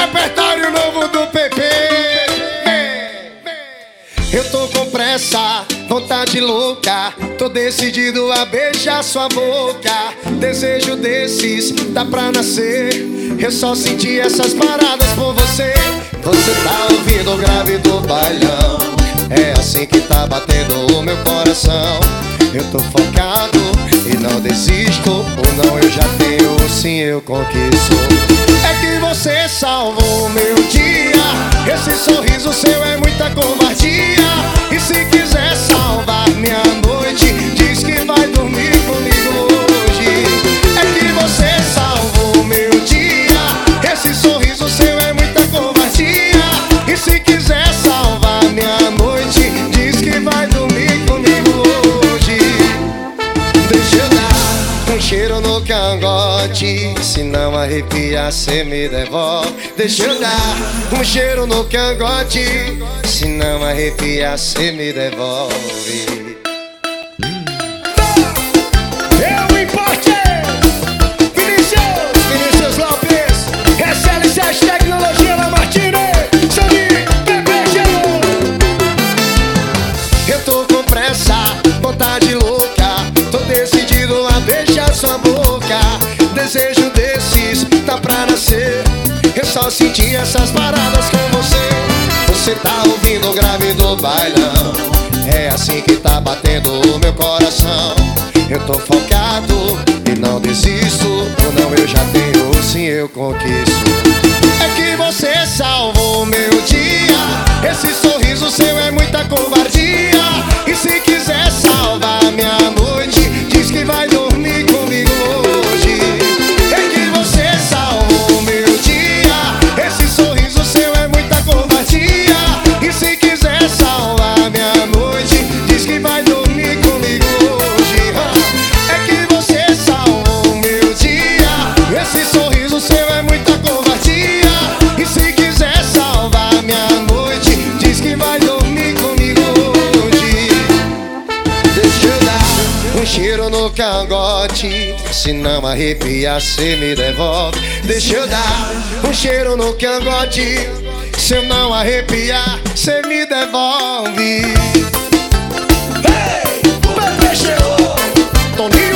repertório novo do PP. Eu tô com pressa, vontade louca, tô decidido a beijar sua boca. Desejo desses, dá pra nascer. Eu só senti essas paradas por você. Você tá ouvindo o grave do bailão, é assim que tá batendo o meu coração. Eu tô focado e não desisto, ou não eu já tenho, sim eu conquisto. É que você salvou o meu dia, esse sorriso seu é muita covardia. E se quiser salvar minha noite, diz que vai dormir comigo hoje. É que você salvou o meu dia, esse sorriso seu é muita covardia. E se quiser salvar minha noite, diz que vai dormir comigo hoje. Deixa eu dar um cheiro no cangote, se não arrepia cê me devolve. Deixa eu dar um cheiro no cangote, se não arrepia cê me devolve. Eu importe Vinícius Lopes, SL7 Tecnologia na Martínez, Sami, PPG. Eu tô com pressa, vontade louca, tô decidido a beijar sua boca. Desejo desses, dá pra nascer. Eu só senti essas paradas com você. Você tá ouvindo o grave do bailão, é assim que tá batendo o meu coração. Eu tô focado e não desisto, ou não eu já tenho, sim eu conquisto. É que você salvou o meu dia, esse sorriso seu é muita covardia. E se quiser salvar minha noite, diz que vai dormir comigo hoje. É que você salvou o meu dia, esse sorriso seu é muita covardia. E se quiser salvar minha noite, diz que vai dormir comigo hoje. É que você salvou o meu dia, esse sorriso seu é muita covardia. E se quiser salvar minha noite, diz que vai dormir comigo hoje. Deixa eu dar um cheiro no cangote, se não arrepia cê me devolve. Deixa eu dar um cheiro no cangote, se eu não arrepiar cê me devolve. Hey, o PP chegou, Toninho